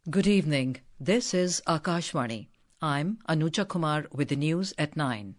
Good evening. This is Akashvani. I'm Anuja Kumar with the news at 9.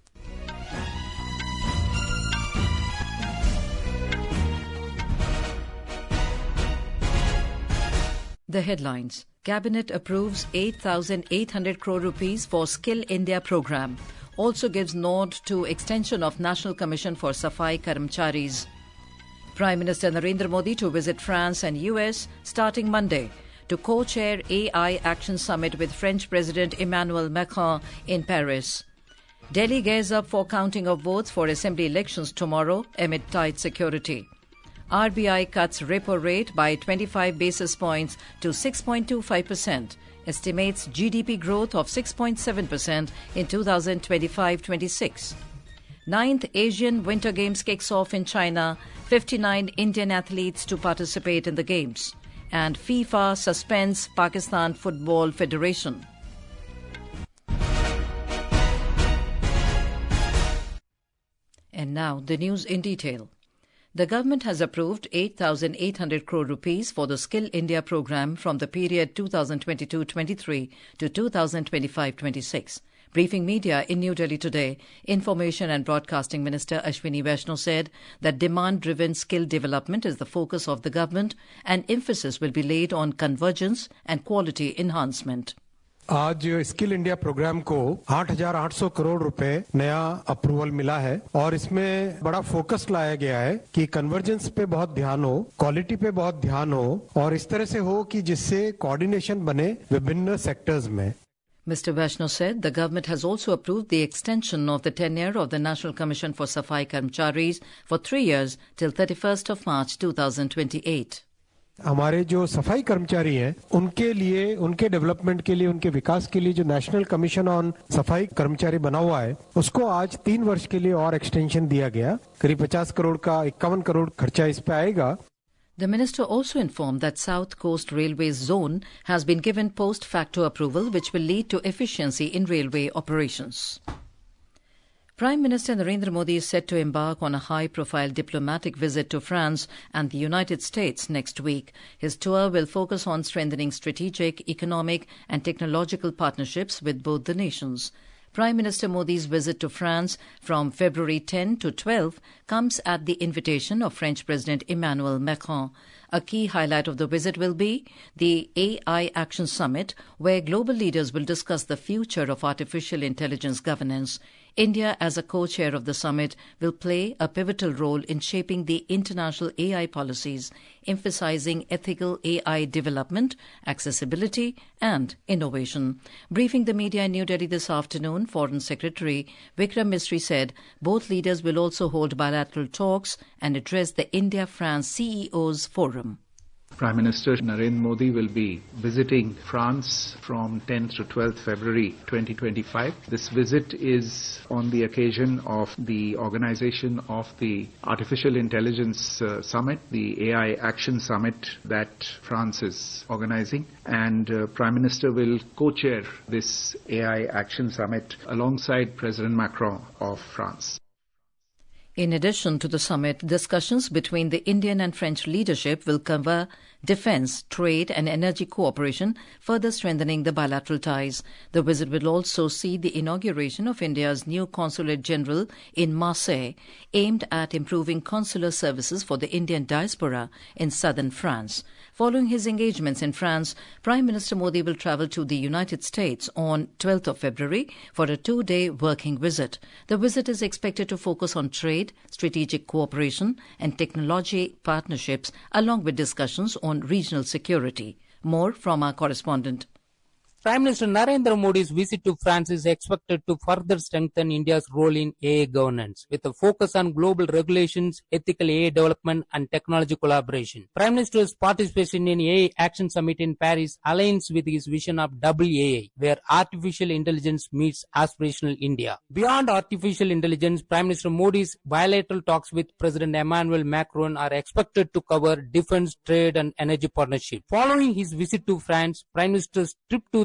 The headlines. Cabinet approves 8,800 crore rupees for Skill India program. Also gives nod to extension of National Commission for Safai Karmcharis. Prime Minister Narendra Modi to visit France and US starting Monday to co-chair AI Action Summit with French President Emmanuel Macron in Paris. Delhi gears up for counting of votes for assembly elections tomorrow amid tight security. RBI cuts repo rate by 25 basis points to 6.25%, estimates GDP growth of 6.7% in 2025-26. 9th Asian Winter Games kicks off in China, 59 Indian athletes to participate in the Games. And FIFA suspends Pakistan Football Federation. And now the news in detail. The government has approved 8,800 crore rupees for the Skill India program from the period 2022-23 to 2025-26. Briefing media in New Delhi today, Information and Broadcasting Minister Ashwini Vaishnaw said that demand-driven skill development is the focus of the government and emphasis will be laid on convergence and quality enhancement. आज Skill India programme को 8,800 करोड़ रुपए नया approval मिला है और इसमें बड़ा focus लाया गया है कि कन्वर्जेंस पे बहुत ध्यान हो, क्वालिटी पे बहुत ध्यान हो और इस तरह से हो कि जिससे कोऑर्डिनेशन बने विभिन्न सेक्टर्स में. Mr. Vaishnaw said the government has also approved the extension of the tenure of the National Commission for Safai Karmcharis for 3 years till 31st of March 2028. हमारे जो सफाई कर्मचारी हैं उनके लिए, उनके डेवलपमेंट के लिए, उनके विकास के लिए जो नेशनल कमीशन ऑन सफाई कर्मचारी बना हुआ है उसको आज 3 वर्ष के लिए और एक्सटेंशन दिया गया. करीब 50 करोड़ का 51 करोड़ खर्चा इस पे आएगा. The minister also informed that South Coast Railway Zone has been given post facto approval which will lead to efficiency in railway operations. Prime Minister Narendra Modi is set to embark on a high-profile diplomatic visit to France and the United States next week. His tour will focus on strengthening strategic, economic and technological partnerships with both the nations. Prime Minister Modi's visit to France from February 10 to 12 comes at the invitation of French President Emmanuel Macron. A key highlight of the visit will be the AI Action Summit, where global leaders will discuss the future of artificial intelligence governance. India, as a co-chair of the summit, will play a pivotal role in shaping the international AI policies, emphasizing ethical AI development, accessibility and innovation. Briefing the media in New Delhi this afternoon, Foreign Secretary Vikram Misri said both leaders will also hold bilateral talks and address the India-France CEOs Forum. Prime Minister Narendra Modi will be visiting France from 10th to 12th February 2025. This visit is on the occasion of the organization of the Artificial Intelligence Summit, the AI Action Summit that France is organizing. And Prime Minister will co-chair this AI Action Summit alongside President Macron of France. In addition to the summit, discussions between the Indian and French leadership will cover defence, trade and energy cooperation, further strengthening the bilateral ties. The visit will also see the inauguration of India's new Consulate General in Marseille, aimed at improving consular services for the Indian diaspora in southern France. Following his engagements in France, Prime Minister Modi will travel to the United States on 12th of February for a 2-day working visit. The visit is expected to focus on trade, strategic cooperation and technology partnerships, along with discussions on regional security. More from our correspondent. Prime Minister Narendra Modi's visit to France is expected to further strengthen India's role in AI governance, with a focus on global regulations, ethical AI development and technology collaboration. Prime Minister's participation in AI Action Summit in Paris aligns with his vision of WAI, where artificial intelligence meets aspirational India. Beyond artificial intelligence, Prime Minister Modi's bilateral talks with President Emmanuel Macron are expected to cover defense, trade and energy partnership. Following his visit to France, Prime Minister's trip to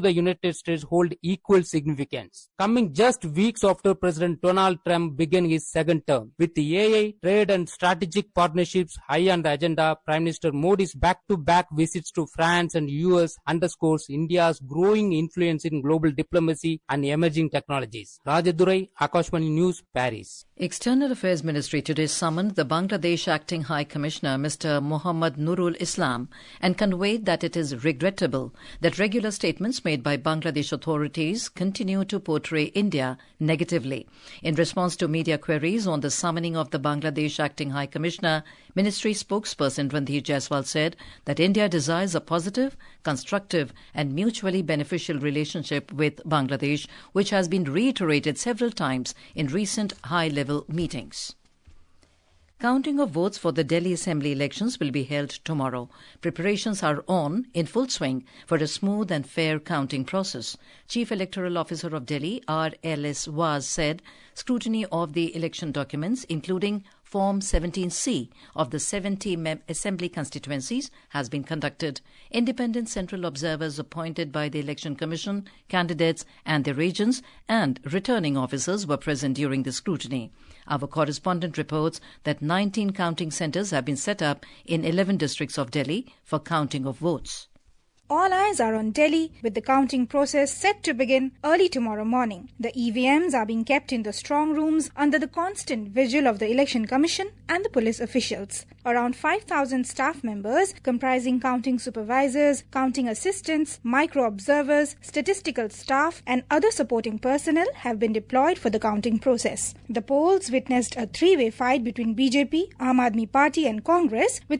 the United States hold equal significance. Coming just weeks after President Donald Trump began his second term, with the AI, trade and strategic partnerships high on the agenda, Prime Minister Modi's back-to-back visits to France and US underscores India's growing influence in global diplomacy and emerging technologies. Rajadurai, Akashvani News, Paris. External Affairs Ministry today summoned the Bangladesh Acting High Commissioner, Mr. Muhammad Nurul Islam, and conveyed that it is regrettable that regular statements made by Bangladesh authorities continue to portray India negatively. In response to media queries on the summoning of the Bangladesh Acting High Commissioner, Ministry spokesperson Randhir Jaiswal said that India desires a positive, constructive and mutually beneficial relationship with Bangladesh, which has been reiterated several times in recent high-level meetings. Counting of votes for the Delhi Assembly elections will be held tomorrow. Preparations are in full swing for a smooth and fair counting process. Chief Electoral Officer of Delhi, R.L.S. Waz, said scrutiny of the election documents, including Form 17C of the 70 Assembly constituencies, has been conducted. Independent central observers appointed by the Election Commission, candidates and their agents, and returning officers were present during the scrutiny. Our correspondent reports that 19 counting centres have been set up in 11 districts of Delhi for counting of votes. All eyes are on Delhi, with the counting process set to begin early tomorrow morning. The EVMs are being kept in the strong rooms under the constant vigil of the Election Commission and the police officials. Around 5,000 staff members, comprising counting supervisors, counting assistants, micro-observers, statistical staff and other supporting personnel have been deployed for the counting process. The polls witnessed a three-way fight between BJP, Aam Aadmi Party and Congress, with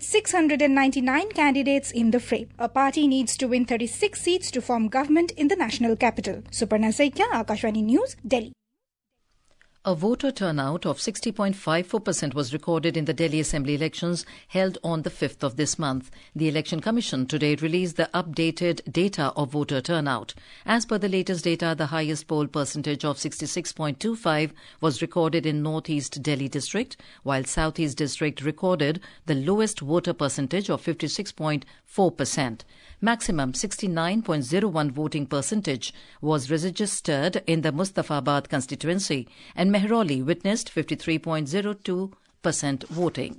699 candidates in the fray. A party needs to win 36 seats to form government in the national capital. Suparna Saikia, Akashvani News, Delhi. A voter turnout of 60.54% was recorded in the Delhi Assembly elections held on the 5th of this month. The Election Commission today released the updated data of voter turnout. As per the latest data, the highest poll percentage of 66.25 was recorded in North East Delhi district, while South East district recorded the lowest voter percentage of 56.4%. Maximum 69.01 voting percentage was registered in the Mustafabad constituency, and Mehrauli witnessed 53.02% voting.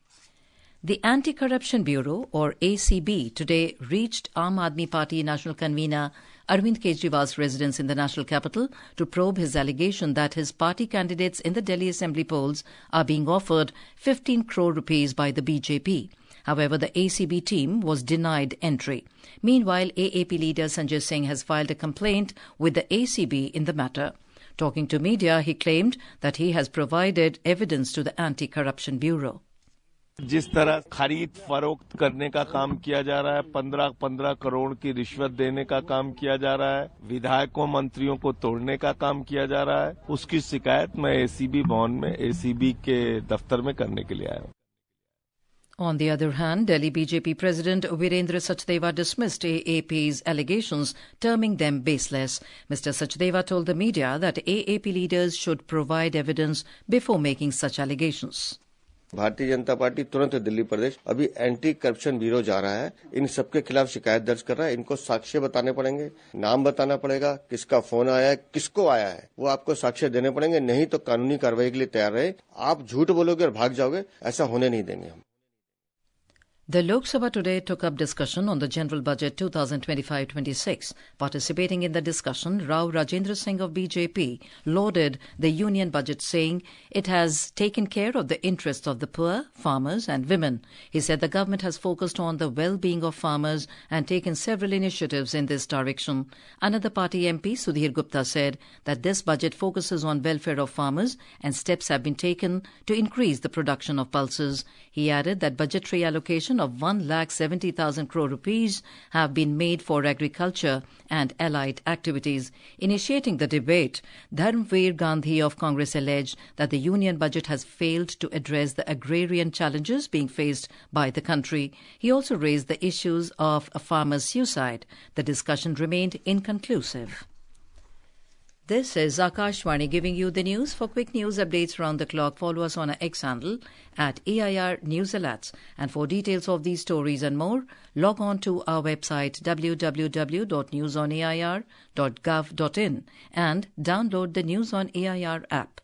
The Anti-Corruption Bureau, or ACB, today reached Aam Aadmi Party national convener Arvind Kejriwal's residence in the national capital to probe his allegation that his party candidates in the Delhi Assembly polls are being offered 15 crore rupees by the BJP. However, the ACB team was denied entry. Meanwhile, AAP leader Sanjay Singh has filed a complaint with the ACB in the matter. Talking to media, he claimed that he has provided evidence to the Anti-Corruption Bureau. जिस तरह खरीद फरोख्त करने का काम किया जा रहा है, 15 करोड़ की रिश्वत देने का काम किया जा रहा है, विधायकों मंत्रियों को तोड़ने का काम किया जा रहा है, उसकी शिकायत मैं ACB भवन में ACB के दफ्तर में करने के लिए आया हूं. On the other hand, Delhi BJP President Virendra Sachdeva dismissed AAP's allegations, terming them baseless. Mr. Sachdeva told the media that AAP leaders should provide evidence before making such allegations. Bharatiya Janata party तुरंत दिल्ली प्रदेश अभी anti corruption bureau जा रहा है, इन सबके खिलाफ शिकायत दर्ज कर रहा है. इनको साक्ष्य बताने पड़ेंगे, नाम बताना पड़ेगा, किसका फोन आया है, किसको आया है, वो आपको साक्ष्य देने पड़ेंगे. नहीं तो कानूनी कार्रवाई के लिए तैयार रहे. आप झूठ बोलोगे और भाग जाओगे, ऐसा होने नहीं देंगे हम. The Lok Sabha today took up discussion on the General Budget 2025-26. Participating in the discussion, Rao Rajendra Singh of BJP lauded the Union Budget, saying it has taken care of the interests of the poor, farmers and women. He said the government has focused on the well-being of farmers and taken several initiatives in this direction. Another party MP, Sudhir Gupta, said that this budget focuses on welfare of farmers and steps have been taken to increase the production of pulses. He added that budgetary allocation of 1,70,000 crore rupees have been made for agriculture and allied activities. Initiating the debate, Dharmveer Gandhi of Congress alleged that the union budget has failed to address the agrarian challenges being faced by the country. He also raised the issues of farmers' suicide. The discussion remained inconclusive. This is Akashvani giving you the news. For quick news updates around the clock, follow us on our X handle at AIR News Alerts. And for details of these stories and more, log on to our website www.newsonair.gov.in and download the News on AIR app.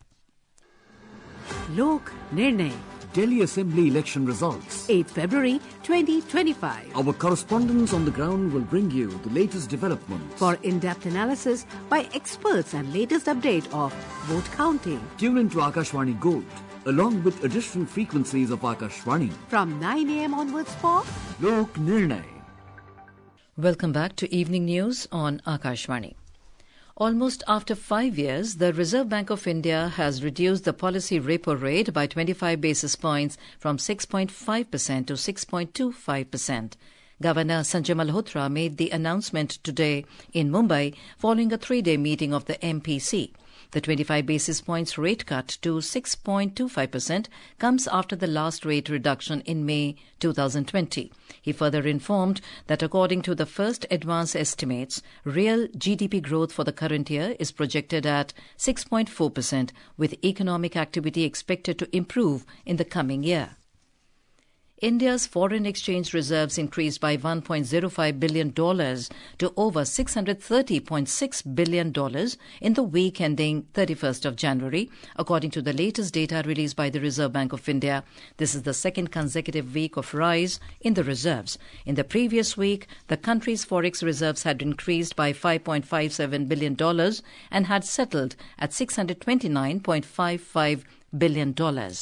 Lok Nirnay, Delhi Assembly election results. 8th February 2025. Our correspondents on the ground will bring you the latest developments. For in-depth analysis by experts and latest update of vote counting. Tune in to Akashvani Gold, along with additional frequencies of Akashvani. From 9 a.m. onwards for Lok Nirnay. Welcome back to Evening News on Akashvani. Almost after 5 years, the Reserve Bank of India has reduced the policy repo rate by 25 basis points from 6.5% to 6.25%. Governor Sanjay Malhotra made the announcement today in Mumbai following a 3-day meeting of the MPC. The 25 basis points rate cut to 6.25% comes after the last rate reduction in May 2020. He further informed that according to the first advance estimates, real GDP growth for the current year is projected at 6.4%, with economic activity expected to improve in the coming year. India's foreign exchange reserves increased by $1.05 billion to over $630.6 billion in the week ending 31st of January, according to the latest data released by the Reserve Bank of India. This is the second consecutive week of rise in the reserves. In the previous week, the country's forex reserves had increased by $5.57 billion and had settled at $629.55 billion.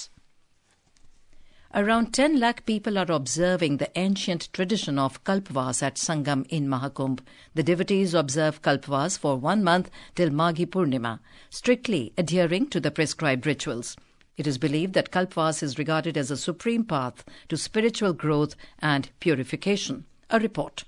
Around 10 lakh people are observing the ancient tradition of Kalpvaas at Sangam in Mahakumbh. The devotees observe Kalpvaas for 1 month till Maghi Purnima, strictly adhering to the prescribed rituals. It is believed that Kalpvaas is regarded as a supreme path to spiritual growth and purification. A report.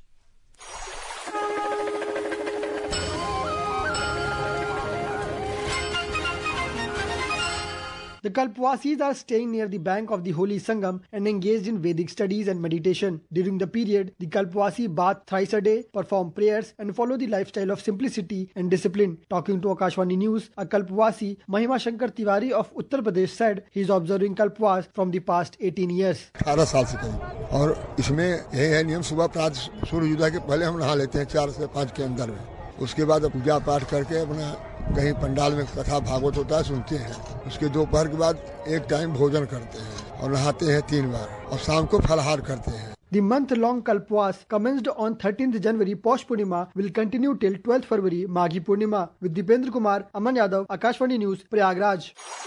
The Kalpvasis are staying near the bank of the holy Sangam and engaged in Vedic studies and meditation. During the period, the Kalpvasi bath thrice a day, perform prayers and follow the lifestyle of simplicity and discipline. Talking to Akashvani News, a Kalpvasi, Mahima Shankar Tiwari of Uttar Pradesh said he is observing Kalpvaas from the past 18 years. 18 साल से कहीं और इसमें यही है नियम सुबह प्रातः सूर्योदय के पहले हम नहा लेते हैं 4 से 5 के अंदर में उसके बाद पूजा पाठ करके अपना कहीं पंडाल में कथा भागवत होता है सुनते हैं उसके दोपहर के बाद एक टाइम भोजन करते हैं और नहाते हैं 3 बार और शाम को फलाहार करते हैं. The month-long Kalpvaas commenced on 13th January Posh Purnima will continue till 12th February Maghi Purnima. With Dipendra Kumar, Aman Yadav, Akashvani News, Prayagraj.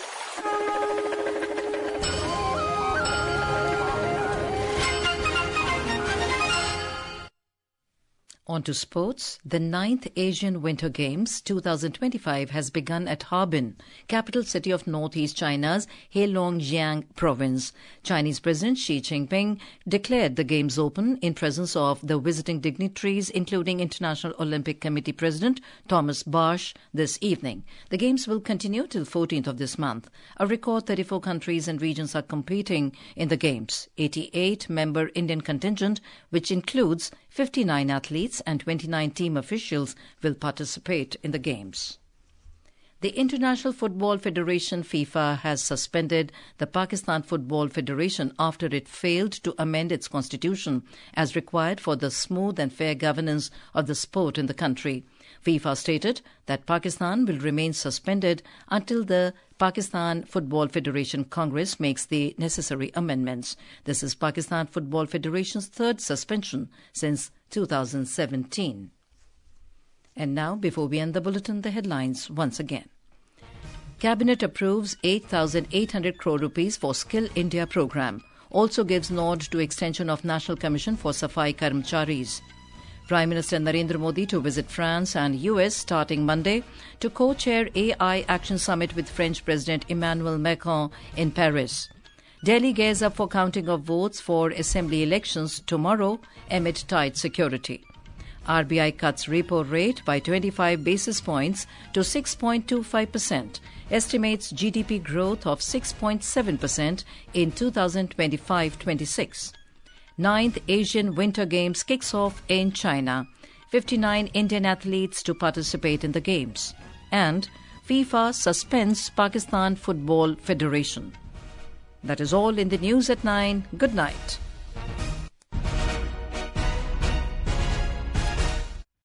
On to sports. The 9th Asian Winter Games 2025 has begun at Harbin, capital city of northeast China's Heilongjiang province. Chinese President Xi Jinping declared the Games open in presence of the visiting dignitaries, including International Olympic Committee President Thomas Bach this evening. The Games will continue till 14th of this month. A record 34 countries and regions are competing in the Games. 88-member Indian contingent, which includes 59 athletes and 29 team officials, will participate in the Games. The International Football Federation FIFA has suspended the Pakistan Football Federation after it failed to amend its constitution as required for the smooth and fair governance of the sport in the country. FIFA stated that Pakistan will remain suspended until the Pakistan Football Federation Congress makes the necessary amendments. This is Pakistan Football Federation's third suspension since 2017. And now, before we end the bulletin, the headlines once again. Cabinet approves 8,800 crore rupees for Skill India program. Also gives nod to extension of National Commission for Safai Karmcharis. Prime Minister Narendra Modi to visit France and US starting Monday to co-chair AI Action Summit with French President Emmanuel Macron in Paris. Delhi gears up for counting of votes for assembly elections tomorrow amid tight security. RBI cuts repo rate by 25 basis points to 6.25%, estimates GDP growth of 6.7% in 2025-26. 9th Asian Winter Games kicks off in China. 59 Indian athletes to participate in the Games. and FIFA suspends Pakistan Football Federation. That is all in the news at 9. Good night.